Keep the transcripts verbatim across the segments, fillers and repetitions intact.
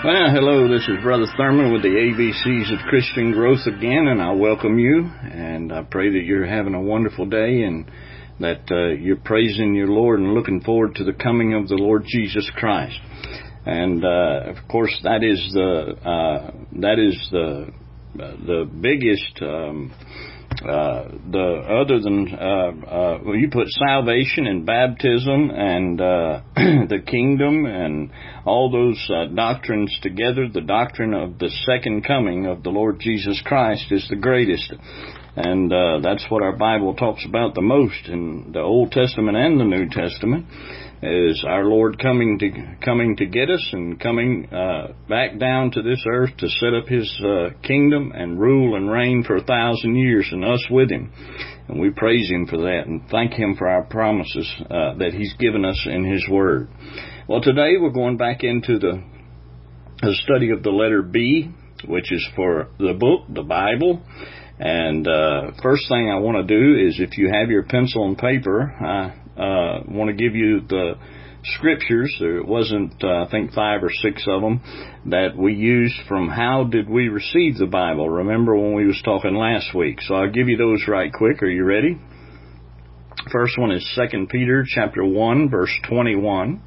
Well, hello, this is Brother Thurman with the A B Cs of Christian Growth again, and I welcome you, and I pray that you're having a wonderful day and that uh, you're praising your Lord and looking forward to the coming of the Lord Jesus Christ. And, uh, of course, that is the, uh, that is the, uh, the biggest, um, Uh, the other than uh, uh, well, you put salvation and baptism and uh, the kingdom and all those uh, doctrines together. The doctrine of the second coming of the Lord Jesus Christ is the greatest, and uh, that's what our Bible talks about the most in the Old Testament and the New Testament. Is our Lord coming to coming to get us and coming uh, back down to this earth to set up His uh, kingdom and rule and reign for a thousand years, and us with Him. And we praise Him for that and thank Him for our promises uh, that He's given us in His Word. Well, today we're going back into the, the study of the letter B, which is for the book, the Bible. And uh, first thing I want to do is, if you have your pencil and paper, I uh, want to give you the scriptures. There wasn't, uh, I think, five or six of them that we used from How Did We Receive the Bible? Remember when we was talking last week? So I'll give you those right quick. Are you ready? First one is Second Peter chapter one, verse twenty-one.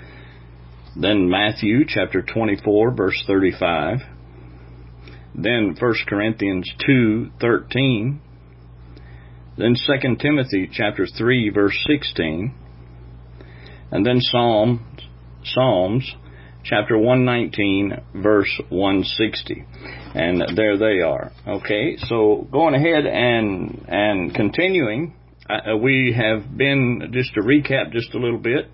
Then Matthew chapter twenty-four, verse thirty-five. Then First Corinthians two thirteen. Then Second Timothy chapter three, verse sixteen. And then Psalms, Psalms chapter one nineteen, verse one sixty. And there they are. Okay, so going ahead and and continuing, uh, we have been, just to recap just a little bit,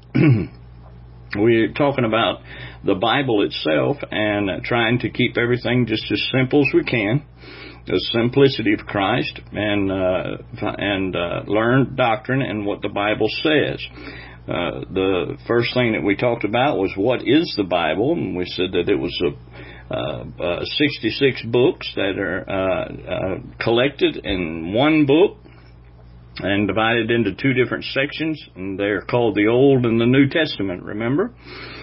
we're talking about the Bible itself and trying to keep everything just as simple as we can, the simplicity of Christ, and uh, and uh, learn doctrine and what the Bible says. Uh, the first thing that we talked about was what is the Bible, and we said that it was a, uh, uh, sixty-six books that are uh, uh, collected in one book and divided into two different sections, and they're called the Old and the New Testament, remember?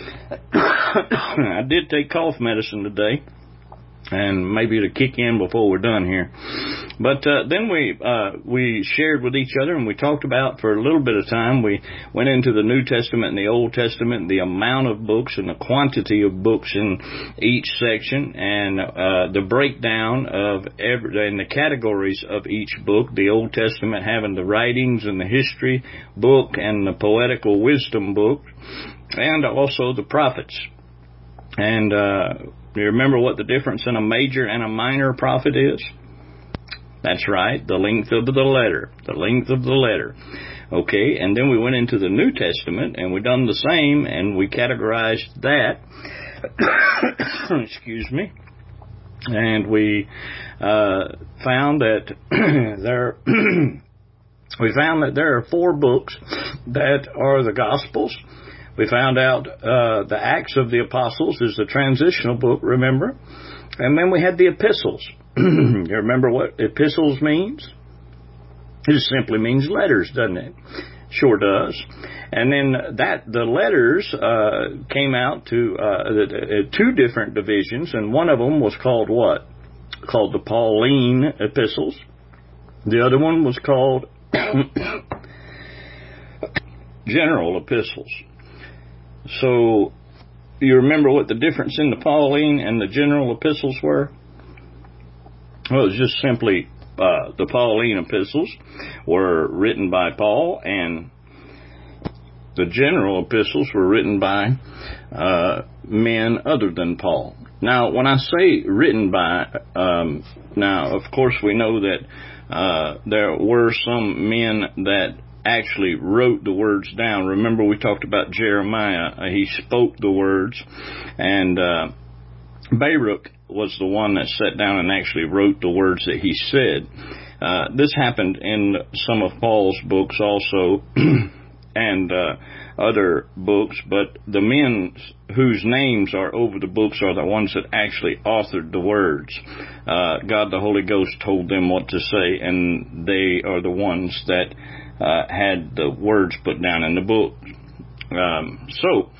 I did take cough medicine today, and maybe it'll kick in before we're done here. But uh, then we uh, we shared with each other, and we talked about, for a little bit of time, we went into the New Testament and the Old Testament, the amount of books and the quantity of books in each section, and uh, the breakdown of every, and the categories of each book. The Old Testament having the writings and the history book and the poetical wisdom book, and also the prophets. And uh, you remember what the difference in a major and a minor prophet is? That's right, the length of the letter. The length of the letter. Okay, and then we went into the New Testament, and we done the same, and we categorized that. Excuse me. And we uh, found that there... we found that there are four books that are the Gospels. We found out uh, the Acts of the Apostles is the transitional book, remember? And then we had the epistles. You remember what epistles means? It simply means letters, doesn't it? Sure does. And then that the letters uh, came out to uh, two different divisions, and one of them was called what? Called the Pauline epistles. The other one was called general epistles. So, you remember what the difference in the Pauline and the general epistles were? Well, it was just simply uh, the Pauline epistles were written by Paul, and the general epistles were written by uh, men other than Paul. Now, when I say written by, um, now, of course, we know that uh, there were some men that actually wrote the words down. Remember, we talked about Jeremiah. Uh, he spoke the words, and uh, Baruch was the one that sat down and actually wrote the words that he said. Uh, this happened in some of Paul's books also, and uh, other books, but the men whose names are over the books are the ones that actually authored the words. Uh, God the Holy Ghost told them what to say, and they are the ones that uh, had the words put down in the book. Um, so,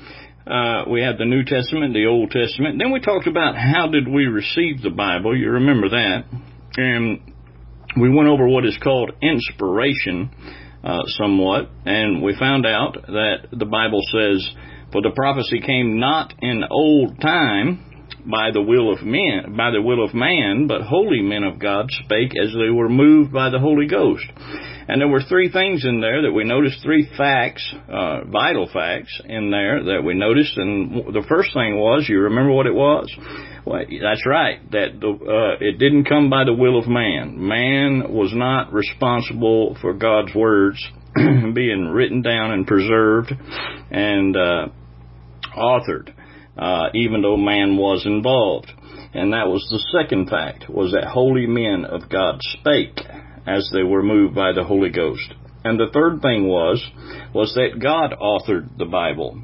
uh, we have the New Testament, the Old Testament. Then we talked about how did we receive the Bible. You remember that. And we went over what is called inspiration uh, somewhat, and we found out that the Bible says, "For the prophecy came not in old time by the will of men, by the will of man, but holy men of God spake as they were moved by the Holy Ghost." And there were three things in there that we noticed, three facts, uh, vital facts in there that we noticed. And the first thing was, you remember what it was? Well, that's right, that the, uh, it didn't come by the will of man. Man was not responsible for God's words being written down and preserved and uh, authored, uh, even though man was involved. And that was the second fact, was that holy men of God spake as they were moved by the Holy Ghost. And the third thing was, was that God authored the Bible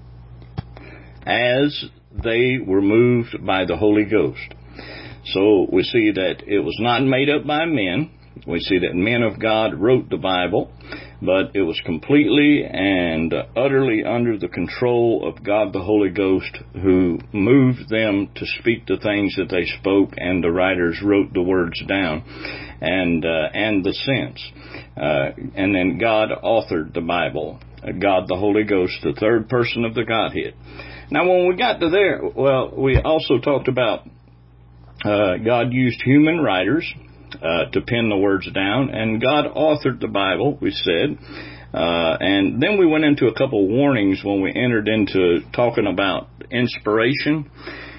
as they were moved by the Holy Ghost. So we see that it was not made up by men. We see that men of God wrote the Bible, but it was completely and utterly under the control of God the Holy Ghost, who moved them to speak the things that they spoke, and the writers wrote the words down and uh, and the sense. Uh, and then God authored the Bible, God the Holy Ghost, the third person of the Godhead. Now, when we got to there, well, we also talked about uh, God used human writers Uh, to pen the words down, and God authored the Bible, we said. Uh, and then we went into a couple warnings when we entered into talking about inspiration.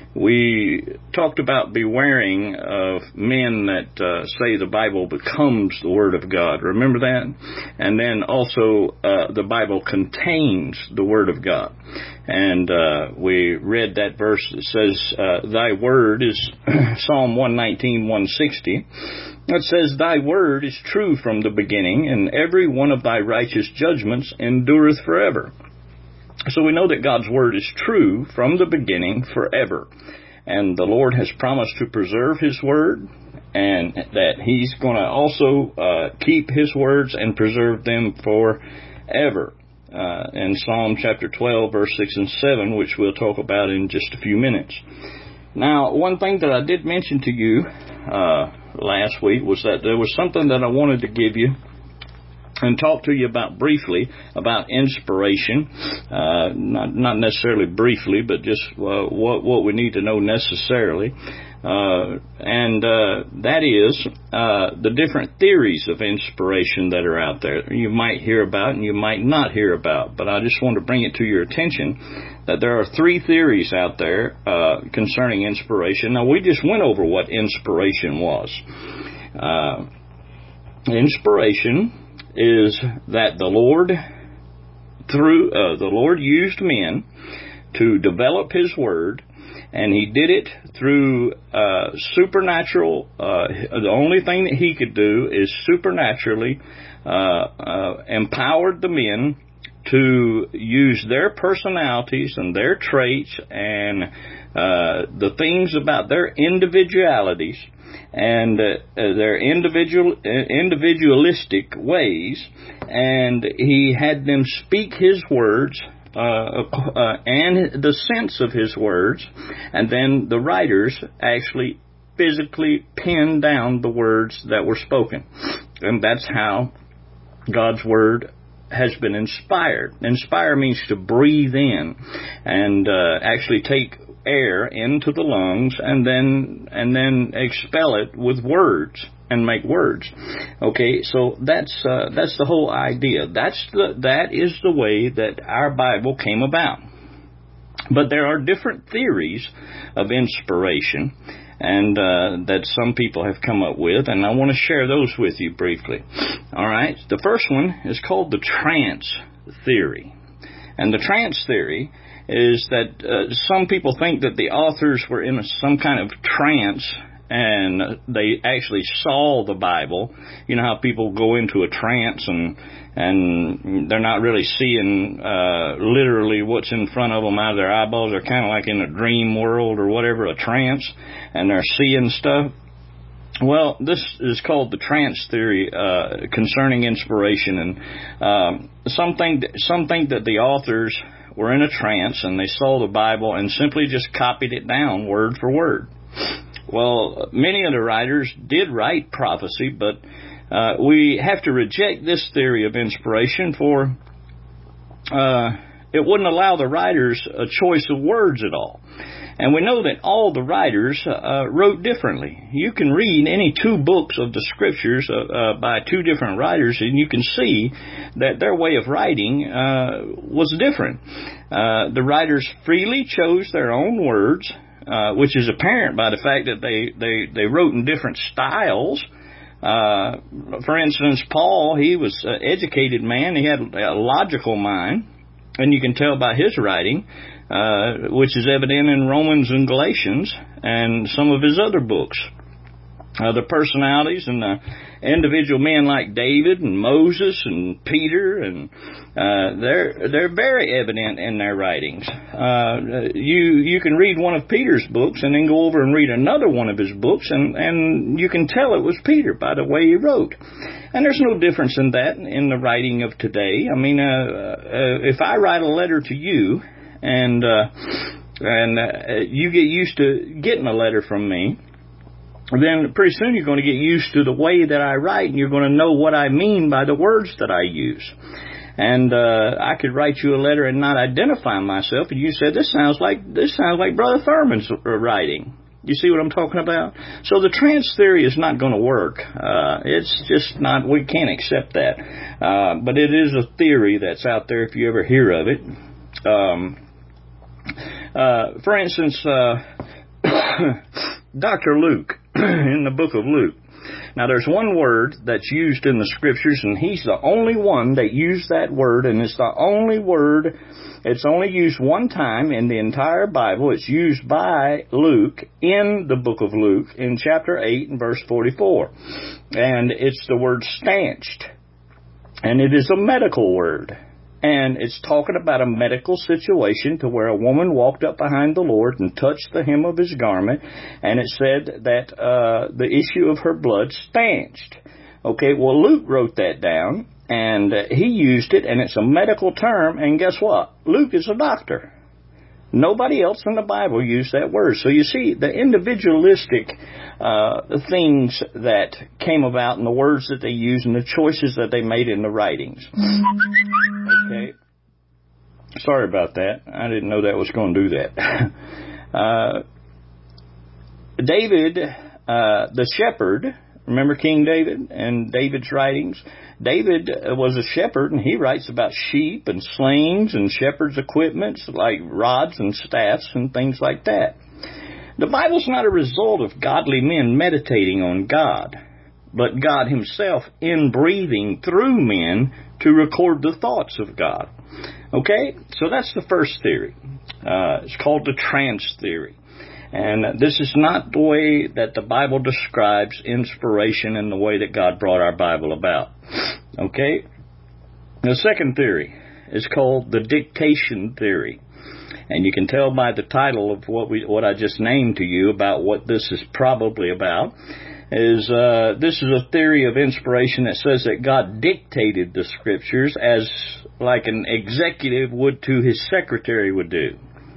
We talked about bewaring of men that uh, say the Bible becomes the Word of God. Remember that? And then also uh, the Bible contains the Word of God. And uh, we read that verse that says, uh, Thy Word is Psalm one nineteen, one sixty. It says, Thy Word is true from the beginning, and every one of Thy righteous judgments endureth forever. So we know that God's Word is true from the beginning forever. And the Lord has promised to preserve His Word, and that He's going to also uh, keep His words and preserve them forever. Uh, in Psalm chapter twelve, verse six and seven, which we'll talk about in just a few minutes. Now, one thing that I did mention to you uh, last week was that there was something that I wanted to give you and talk to you about briefly, about inspiration. Uh, not, not necessarily briefly, but just uh, what, what we need to know necessarily. Uh, and uh, that is uh, the different theories of inspiration that are out there. You might hear about and you might not hear about, but I just want to bring it to your attention that there are three theories out there uh, concerning inspiration. Now, we just went over what inspiration was. Uh, inspiration is that the Lord, through uh, the Lord used men to develop His Word, and He did it through uh, supernatural. Uh, the only thing that He could do is supernaturally uh, uh, empowered the men to use their personalities and their traits and uh, the things about their individualities and uh, their individual uh, individualistic ways, and He had them speak His words uh, uh, and the sense of His words, and then the writers actually physically penned down the words that were spoken. And that's how God's Word has been inspired. Inspire means to breathe in and uh, actually take air into the lungs and then and then expel it with words and make words. Okay, so that's uh, that's the whole idea. That's the that is the way that our Bible came about. But there are different theories of inspiration, and uh, that some people have come up with, and I want to share those with you briefly. All right, the first one is called the trance theory, and the trance theory is that uh, some people think that the authors were in a, some kind of trance, and they actually saw the Bible. You know how people go into a trance and and they're not really seeing uh, literally what's in front of them out of their eyeballs. They're kind of like in a dream world or whatever, a trance, and they're seeing stuff. Well, this is called the trance theory uh, concerning inspiration, and um, some think, some think that the authors were in a trance and they saw the Bible and simply just copied it down word for word. Well, many of the writers did write prophecy, but uh, we have to reject this theory of inspiration, for uh, it wouldn't allow the writers a choice of words at all. And we know that all the writers uh, wrote differently. You can read any two books of the Scriptures uh, uh, by two different writers, and you can see that their way of writing uh, was different. Uh, the writers freely chose their own words, uh, which is apparent by the fact that they, they, they wrote in different styles. Uh, for instance, Paul, he was an educated man. He had a logical mind, and you can tell by his writing, Uh, which is evident in Romans and Galatians and some of his other books. Uh, the personalities and the individual men like David and Moses and Peter, and uh, they're they're very evident in their writings. Uh, you you can read one of Peter's books and then go over and read another one of his books, and, and you can tell it was Peter by the way he wrote. And there's no difference in that in the writing of today. I mean, uh, uh, if I write a letter to you, and uh, and uh, you get used to getting a letter from me, then pretty soon you're going to get used to the way that I write, and you're going to know what I mean by the words that I use. And uh, I could write you a letter and not identify myself, and you said, this sounds like this sounds like Brother Thurman's writing. You see what I'm talking about? So the trance theory is not going to work. Uh, it's just not, we can't accept that. Uh, but it is a theory that's out there if you ever hear of it. Um, Uh, for instance, uh, Doctor Luke, in the book of Luke. Now, there's one word that's used in the Scriptures, and he's the only one that used that word, and it's the only word, it's only used one time in the entire Bible. It's used by Luke in the book of Luke in chapter eight and verse forty-four. And it's the word stanched. And it is a medical word. And it's talking about a medical situation to where a woman walked up behind the Lord and touched the hem of his garment, and it said that uh, the issue of her blood stanched. Okay, well, Luke wrote that down, and uh, he used it, and it's a medical term, and guess what? Luke is a doctor. Nobody else in the Bible used that word. So you see, the individualistic uh, things that came about and the words that they used and the choices that they made in the writings. Okay. Sorry about that. I didn't know that was going to do that. uh, David, uh, the shepherd, remember King David and David's writings? David was a shepherd, and he writes about sheep and slings and shepherd's equipments like rods and staffs and things like that. The Bible's not a result of godly men meditating on God, but God himself inbreathing through men to record the thoughts of God. Okay? So that's the first theory. Uh, it's called the trance theory. And this is not the way that the Bible describes inspiration and the way that God brought our Bible about. Okay? The second theory is called the dictation theory. And you can tell by the title of what we what I just named to you about what this is probably about. Is uh, this is a theory of inspiration that says that God dictated the Scriptures as like an executive would to his secretary would do.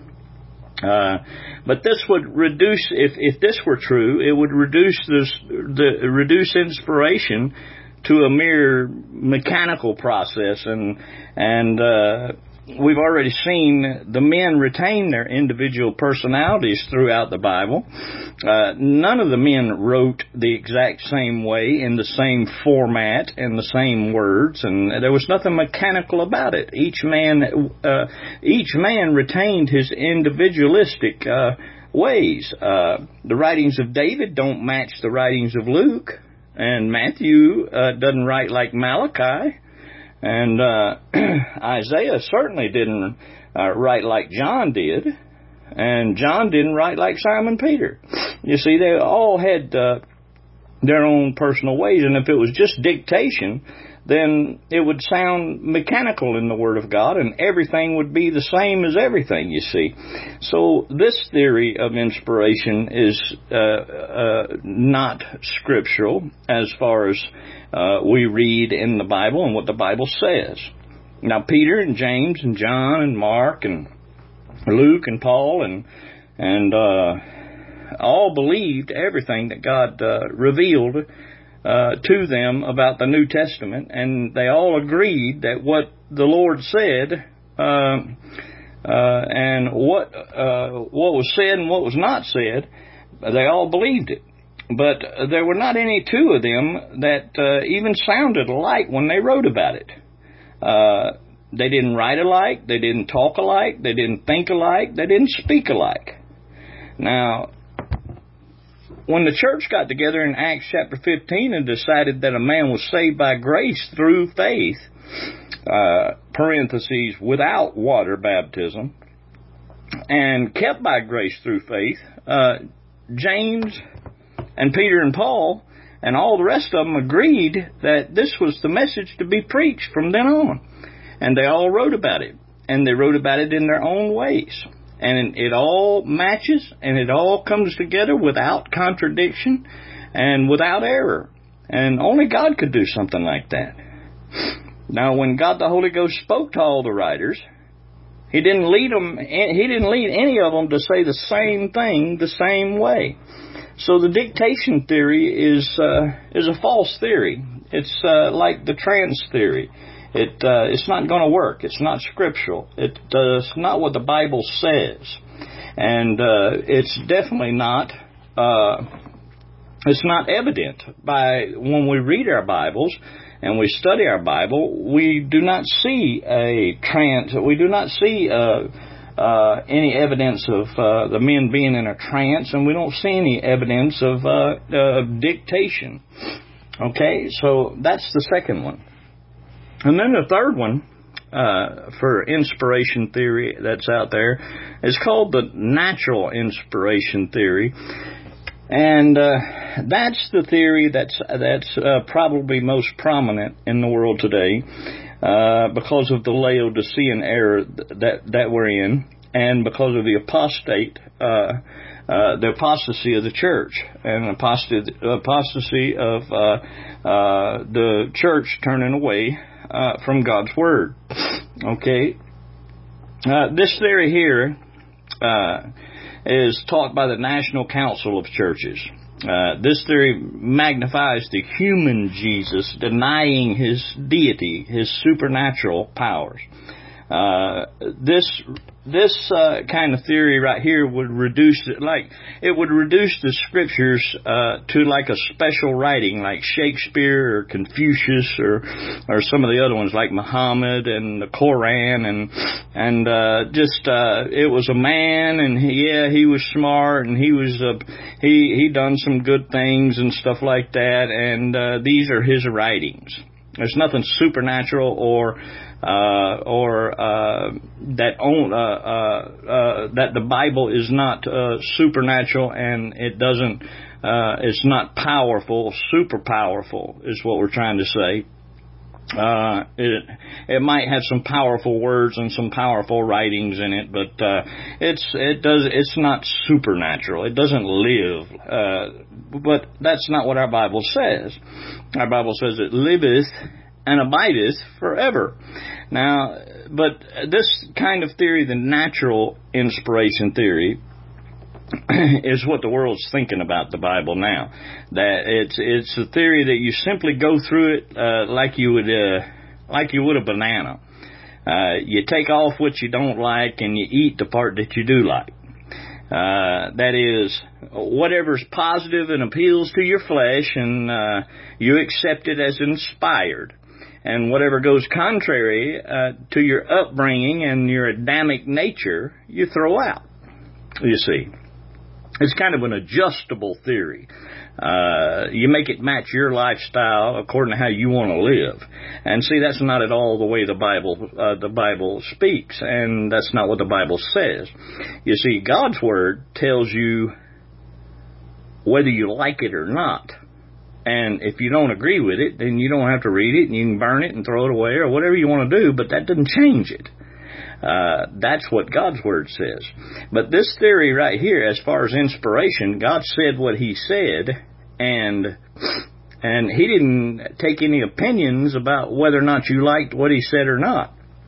Uh, but this would reduce, if, if this were true, it would reduce this, the, reduce inspiration to a mere mechanical process, and, and, uh, we've already seen the men retain their individual personalities throughout the Bible. Uh, none of the men wrote the exact same way, in the same format, in the same words, and there was nothing mechanical about it. Each man, uh, each man retained his individualistic uh, ways. Uh, the writings of David don't match the writings of Luke, and Matthew uh, doesn't write like Malachi. And uh, Isaiah certainly didn't uh, write like John did, and John didn't write like Simon Peter. You see, they all had uh, their own personal ways, and if it was just dictation, then it would sound mechanical in the Word of God, and everything would be the same as everything, you see. So this theory of inspiration is uh, uh, not scriptural as far as uh, we read in the Bible and what the Bible says. Now, Peter and James and John and Mark and Luke and Paul and and uh, all believed everything that God uh, revealed uh, to them about the New Testament, and they all agreed that what the Lord said uh, uh, and what uh, what was said and what was not said, they all believed it. But there were not any two of them that uh, even sounded alike when they wrote about it. Uh, they didn't write alike, they didn't talk alike, they didn't think alike, they didn't speak alike. Now, when the church got together in Acts chapter fifteen and decided that a man was saved by grace through faith, uh, parentheses, without water baptism, and kept by grace through faith, uh, James and Peter and Paul and all the rest of them agreed that this was the message to be preached from then on. And they all wrote about it. And they wrote about it in their own ways. And it all matches and it all comes together without contradiction and without error. And only God could do something like that. Now, when God the Holy Ghost spoke to all the writers, He didn't lead them, He didn't lead any of them to say the same thing the same way. So the dictation theory is uh, is a false theory. It's uh, like the trance theory. It uh, it's not going to work. It's not scriptural. It, uh, it's not what the Bible says, and uh, it's definitely not. Uh, it's not evident by when we read our Bibles and we study our Bible. We do not see a trance. We do not see a Uh, any evidence of uh, the men being in a trance, and we don't see any evidence of uh, uh, dictation. Okay, so that's the second one. And then the third one uh, for inspiration theory that's out there is called the natural inspiration theory. And uh, that's the theory that's that's uh, probably most prominent in the world today. Uh, because of the Laodicean era that that we're in, and because of the apostate, uh, uh, the apostasy of the church, and apostasy, apostasy of uh, uh, the church turning away uh, from God's word. Okay, uh, this theory here uh, is taught by the National Council of Churches. Uh, this theory magnifies the human Jesus, denying his deity, his supernatural powers. Uh, this this uh, kind of theory right here would reduce it, like it would reduce the scriptures uh, to like a special writing, like Shakespeare or Confucius or or some of the other ones, like Muhammad and the Koran, and and uh, just uh, it was a man, and he, yeah, he was smart, and he was uh, he he done some good things and stuff like that, and uh, these are his writings. There's nothing supernatural or uh, or uh, that own, uh, uh, uh, that the Bible is not uh, supernatural, and it doesn't. Uh, it's not powerful. Super powerful is what we're trying to say. Uh, it it might have some powerful words and some powerful writings in it, but uh, it's it does it's not supernatural. It doesn't live. Uh, but that's not what our Bible says. Our Bible says it liveth and abideth forever. Now, but this kind of theory, the natural inspiration theory, is what the world's thinking about the Bible now. That it's it's a theory that you simply go through it uh, like you would uh, like you would a banana. Uh, you take off what you don't like and you eat the part that you do like. Uh, that is, whatever's positive and appeals to your flesh, and uh, you accept it as inspired. And whatever goes contrary uh, to your upbringing and your Adamic nature, you throw out. You see. It's kind of an adjustable theory. Uh, you make it match your lifestyle according to how you want to live. And see, that's not at all the way the Bible uh, the Bible speaks, and that's not what the Bible says. You see, God's Word tells you whether you like it or not. And if you don't agree with it, then you don't have to read it, and you can burn it and throw it away or whatever you want to do, but that doesn't change it. Uh, that's what God's Word says. But this theory right here, as far as inspiration, God said what He said, and and He didn't take any opinions about whether or not you liked what He said or not.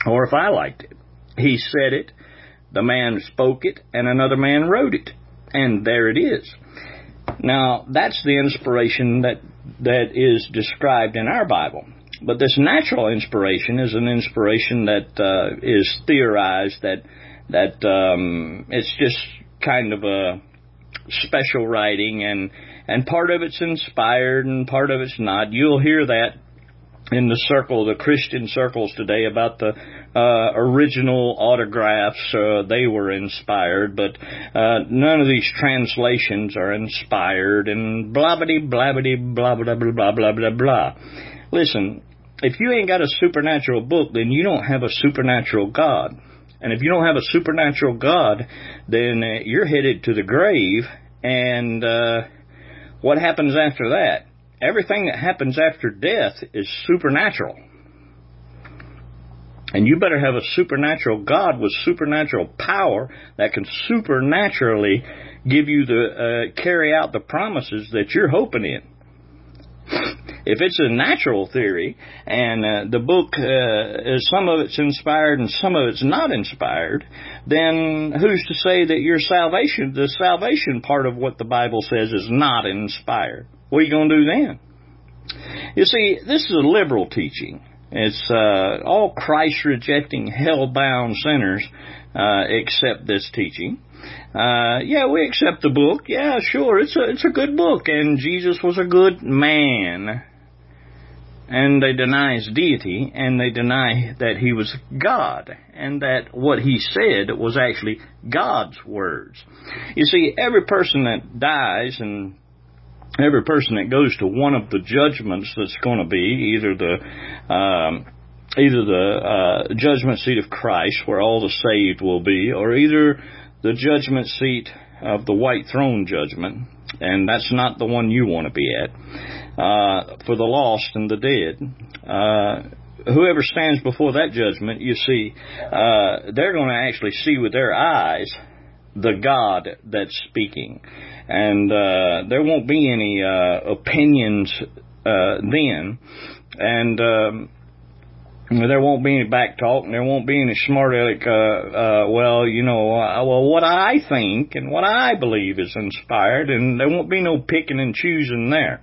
or if I liked it. He said it, the man spoke it, and another man wrote it. And there it is. Now, that's the inspiration that that is described in our Bible. But this natural inspiration is an inspiration that uh, is theorized, that that um, it's just kind of a special writing, and, and part of it's inspired and part of it's not. You'll hear that in the circle, the Christian circles today, about the uh, original autographs. Uh, they were inspired, but uh, none of these translations are inspired, and blah-biddy, blah-biddy, blah, blah, blah, blah, blah, blah, blah. Listen, if you ain't got a supernatural book, then you don't have a supernatural God. And if you don't have a supernatural God, then uh, you're headed to the grave, and uh, what happens after that? Everything that happens after death is supernatural. And you better have a supernatural God with supernatural power that can supernaturally give you the, uh, carry out the promises that you're hoping in. If it's a natural theory, and uh, the book, uh, is, some of it's inspired and some of it's not inspired, then who's to say that your salvation, the salvation part of what the Bible says, is not inspired? What are you going to do then? You see, this is a liberal teaching. It's uh, all Christ-rejecting, hell-bound sinners uh, accept this teaching. Uh, yeah, we accept the book. Yeah, sure, it's a it's a good book, and Jesus was a good man. And they deny his deity, and they deny that he was God, and that what he said was actually God's words. You see, every person that dies, and every person that goes to one of the judgments that's going to be, either the um, either the uh, judgment seat of Christ, where all the saved will be, or either the judgment seat of the white throne judgment, and that's not the one you want to be at, uh, for the lost and the dead. Uh, whoever stands before that judgment, you see, uh, they're going to actually see with their eyes the God that's speaking. And uh, there won't be any uh, opinions uh, then, and um, there won't be any back talk, and there won't be any smart aleck, uh, uh, well, you know, uh, well, what I think and what I believe is inspired, and there won't be no picking and choosing there.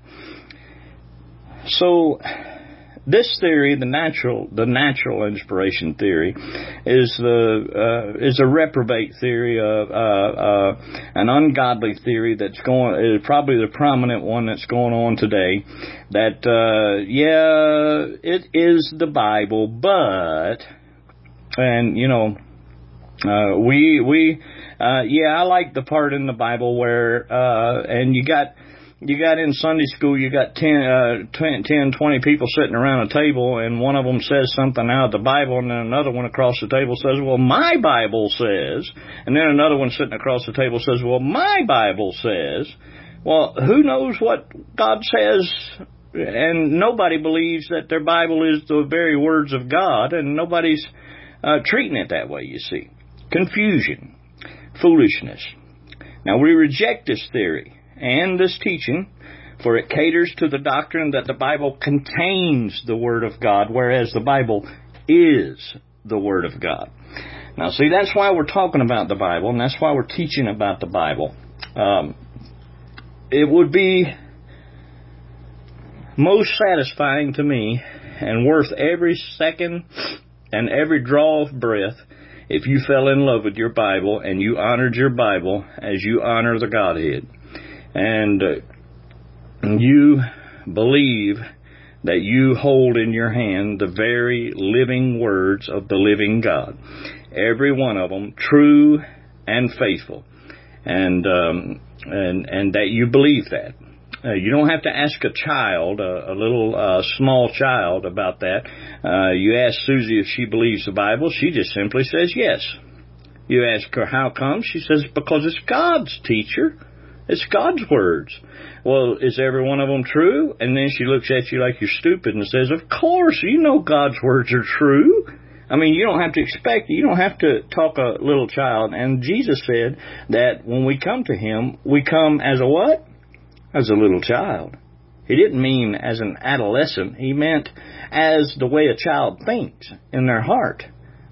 So this theory, the natural, the natural inspiration theory, is the uh, is a reprobate theory, uh, uh, uh, an ungodly theory that's going, is probably the prominent one that's going on today. That uh, yeah, it is the Bible, but, and you know, uh, we we uh, yeah, I like the part in the Bible where uh, and you got. You got in Sunday school, you got ten, uh, ten, twenty people sitting around a table, and one of them says something out of the Bible, and then another one across the table says, well, my Bible says, and then another one sitting across the table says, well, my Bible says. Well, who knows what God says? And nobody believes that their Bible is the very words of God, and nobody's uh, treating it that way, you see. Confusion, foolishness. Now, we reject this theory and this teaching, for it caters to the doctrine that the Bible contains the Word of God, whereas the Bible is the Word of God. Now, see, that's why we're talking about the Bible, and that's why we're teaching about the Bible. Um, it would be most satisfying to me and worth every second and every draw of breath if you fell in love with your Bible and you honored your Bible as you honor the Godhead. And uh, you believe that you hold in your hand the very living words of the living God. Every one of them true and faithful. And um, and and that you believe that. Uh, you don't have to ask a child, a, a little uh, small child, about that. Uh, you ask Susie if she believes the Bible. She just simply says yes. You ask her how come? She says because it's God's, teacher. It's God's words. Well, is every one of them true? And then she looks at you like you're stupid and says, of course, you know God's words are true. I mean, you don't have to expect it. You don't have to talk a little child. And Jesus said that when we come to Him, we come as a what? As a little child. He didn't mean as an adolescent. He meant as the way a child thinks in their heart.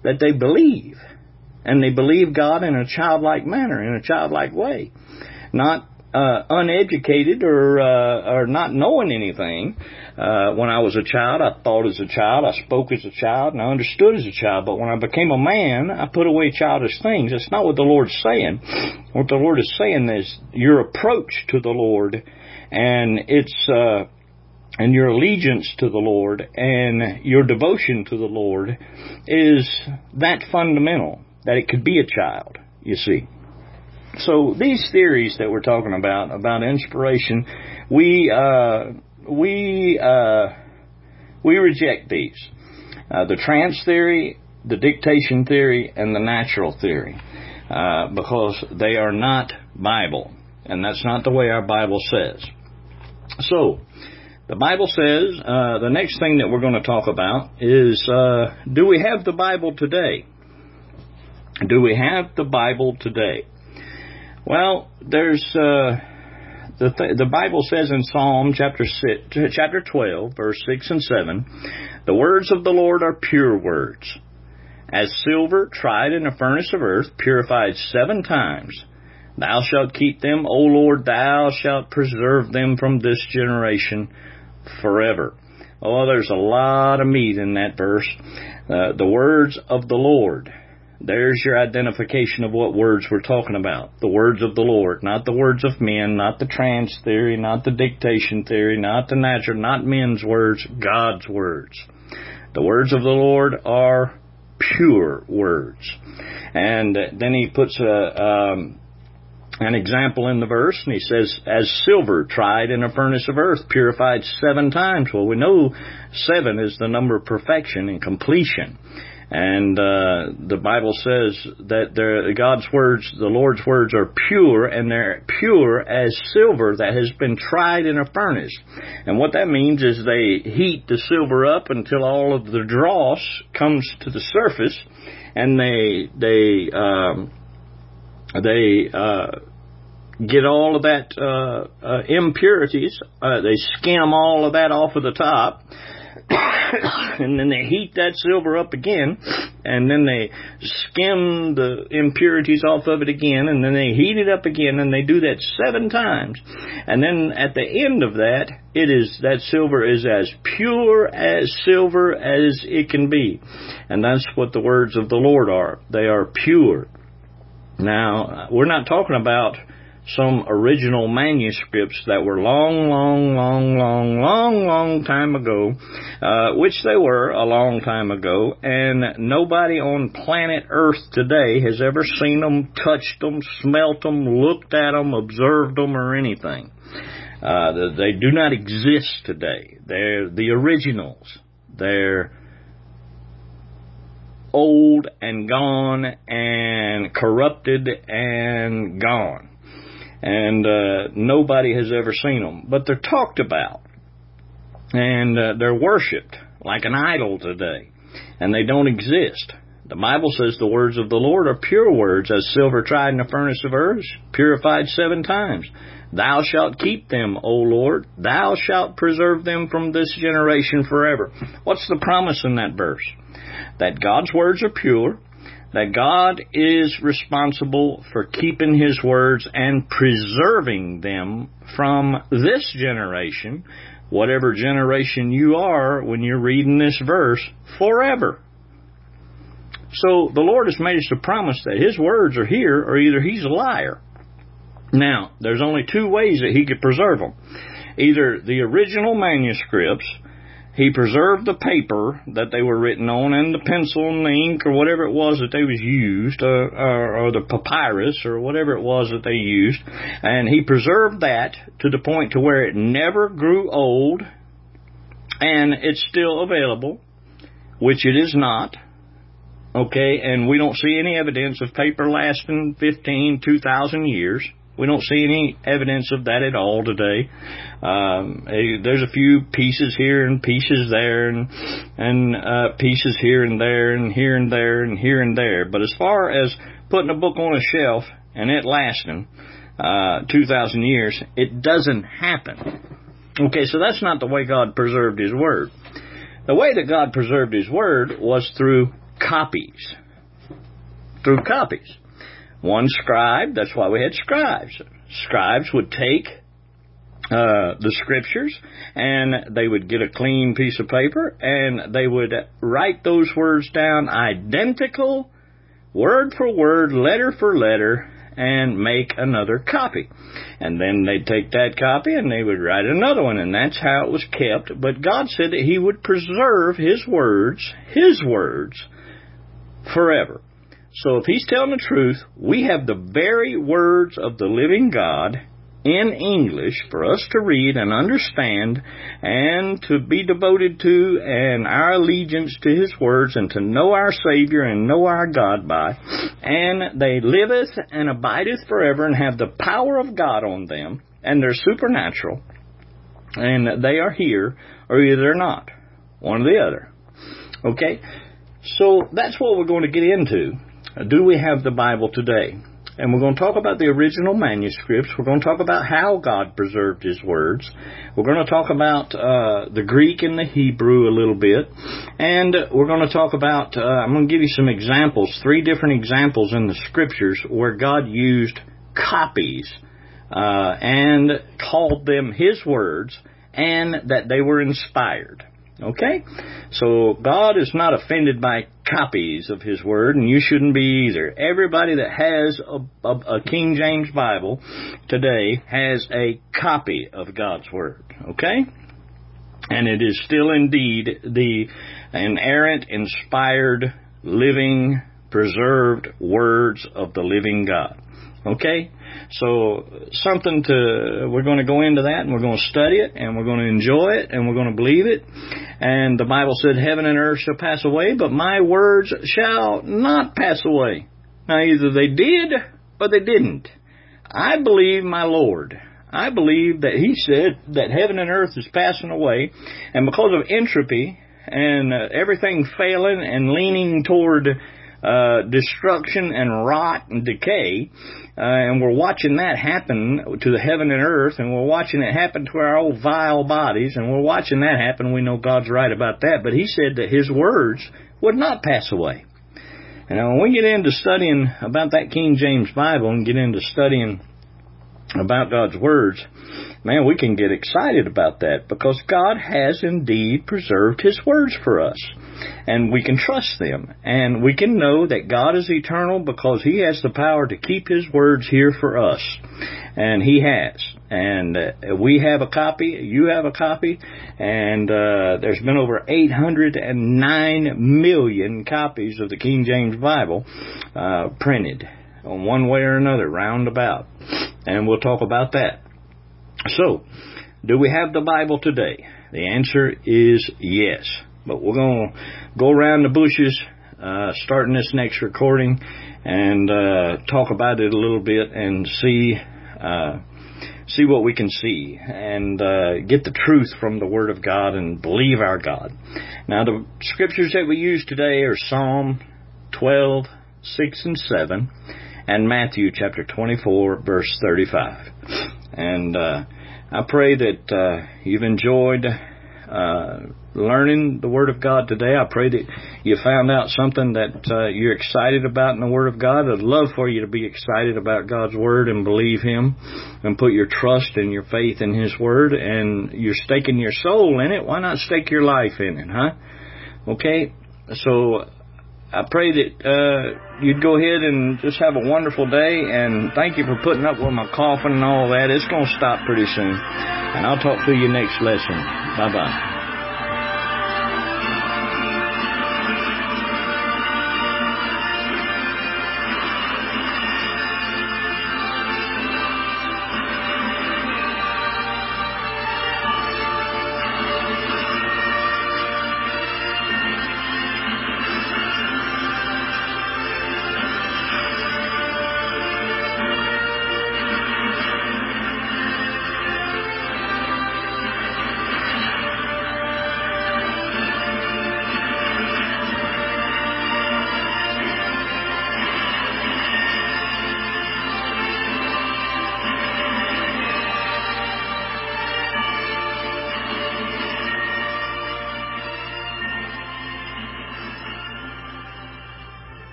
that they believe. And they believe God in a childlike manner, in a childlike way. Not uh, uneducated or uh, or not knowing anything. Uh, when I was a child, I thought as a child, I spoke as a child, and I understood as a child. But when I became a man, I put away childish things. That's not what the Lord's saying. What the Lord is saying is your approach to the Lord and it's uh, and your allegiance to the Lord and your devotion to the Lord is that fundamental. That it could be a child, you see. So these theories that we're talking about, about inspiration, we uh, we uh, we reject these. Uh, the trance theory, the dictation theory, and the natural theory, uh, because they are not Bible. And that's not the way our Bible says. So, the Bible says, uh, the next thing that we're going to talk about is, uh, do we have the Bible today? Do we have the Bible today? Well, there's uh, the th- the Bible says in Psalm chapter six, chapter twelve, verse six and seven, the words of the Lord are pure words, as silver tried in a furnace of earth, purified seven times. Thou shalt keep them, O Lord, thou shalt preserve them from this generation forever. Oh, there's a lot of meat in that verse. Uh, the words of the Lord. There's your identification of what words we're talking about. The words of the Lord, not the words of men, not the trance theory, not the dictation theory, not the natural, not men's words, God's words. The words of the Lord are pure words. And then he puts a, um, an example in the verse, and he says, as silver tried in a furnace of earth, purified seven times. Well, we know seven is the number of perfection and completion. And uh, the Bible says that there, God's words, the Lord's words are pure, and they're pure as silver that has been tried in a furnace. And what that means is they heat the silver up until all of the dross comes to the surface, and they they um, they uh, get all of that uh, uh, impurities. Uh, they skim all of that off of the top. And then they heat that silver up again, and then they skim the impurities off of it again, and then they heat it up again, and they do that seven times. And then at the end of that, it is that silver is as pure as silver as it can be. And that's what the words of the Lord are. They are pure. Now, we're not talking about some original manuscripts that were long, long, long, long, long, long time ago, uh, which they were a long time ago, and nobody on planet Earth today has ever seen them, touched them, smelt them, looked at them, observed them, or anything. Uh, they do not exist today. They're the originals. They're old and gone and corrupted and gone. And uh, nobody has ever seen them. But they're talked about. And uh, they're worshipped like an idol today. And they don't exist. The Bible says the words of the Lord are pure words, as silver tried in a furnace of earth, purified seven times. Thou shalt keep them, O Lord. Thou shalt preserve them from this generation forever. What's the promise in that verse? That God's words are pure. That God is responsible for keeping His words and preserving them from this generation, whatever generation you are when you're reading this verse, forever. So the Lord has made us a promise that His words are here, or either He's a liar. Now, there's only two ways that He could preserve them. Either the original manuscripts, He preserved the paper that they were written on, and the pencil and the ink, or whatever it was that they was used, uh, or, or the papyrus, or whatever it was that they used, and He preserved that to the point to where it never grew old, and it's still available, which it is not. Okay, and we don't see any evidence of paper lasting fifteen, two thousand years. We don't see any evidence of that at all today. Um, there's a few pieces here and pieces there and and uh, pieces here and there and here and there and here and there. But as far as putting a book on a shelf and it lasting uh, two thousand years, it doesn't happen. Okay, so that's not the way God preserved His Word. The way that God preserved His Word was through copies. Through copies. One scribe, that's why we had scribes. Scribes would take uh, the scriptures, and they would get a clean piece of paper, and they would write those words down identical, word for word, letter for letter, and make another copy. And then they'd take that copy and they would write another one, and that's how it was kept. But God said that He would preserve His words, His words, forever. So if He's telling the truth, we have the very words of the living God in English for us to read and understand and to be devoted to, and our allegiance to His words, and to know our Savior and know our God by. And they liveth and abideth forever and have the power of God on them, and they're supernatural, and they are here, or either they're not. One or the other. Okay? So that's what we're going to get into. Do we have the Bible today? And we're going to talk about the original manuscripts. We're going to talk about how God preserved His words. We're going to talk about uh, the Greek and the Hebrew a little bit. And we're going to talk about, uh, I'm going to give you some examples, three different examples in the Scriptures where God used copies uh, and called them His words, and that they were inspired. Okay? So God is not offended by copies of His Word, and you shouldn't be either. Everybody that has a, a, a King James Bible today has a copy of God's Word. Okay? And it is still indeed the inerrant, inspired, living, preserved words of the living God. Okay? So something to, we're going to go into that, and we're going to study it, and we're going to enjoy it, and we're going to believe it. And the Bible said, heaven and earth shall pass away, but my words shall not pass away. Now either they did, or they didn't. I believe my Lord. I believe that He said that heaven and earth is passing away, and because of entropy and uh, everything failing and leaning toward Uh, destruction and rot and decay, uh, and we're watching that happen to the heaven and earth, and we're watching it happen to our old vile bodies, and we're watching that happen. We know God's right about that, but He said that His words would not pass away. And when we get into studying about that King James Bible and get into studying about God's words, man, we can get excited about that, because God has indeed preserved His words for us. And we can trust them. And we can know that God is eternal because He has the power to keep His words here for us. And He has. And uh, we have a copy. You have a copy. And uh, there's been over eight hundred nine million copies of the King James Bible uh, printed on one way or another, roundabout. And we'll talk about that. So, do we have the Bible today? The answer is yes. But we're going to go around the bushes, uh, starting this next recording, and uh, talk about it a little bit and see uh, see what we can see, and uh, get the truth from the Word of God and believe our God. Now, the scriptures that we use today are Psalm twelve, six and seven, and Matthew chapter twenty-four, verse thirty-five. And uh, I pray that uh, you've enjoyed uh, learning the Word of God today. I pray that you found out something that uh, you're excited about in the Word of God. I'd love for you to be excited about God's Word and believe Him and put your trust and your faith in His Word, and you're staking your soul in it. Why not stake your life in it, huh? Okay? So I pray that uh, you'd go ahead and just have a wonderful day, and thank you for putting up with my coughing and all that. It's going to stop pretty soon, and I'll talk to you next lesson. Bye-bye.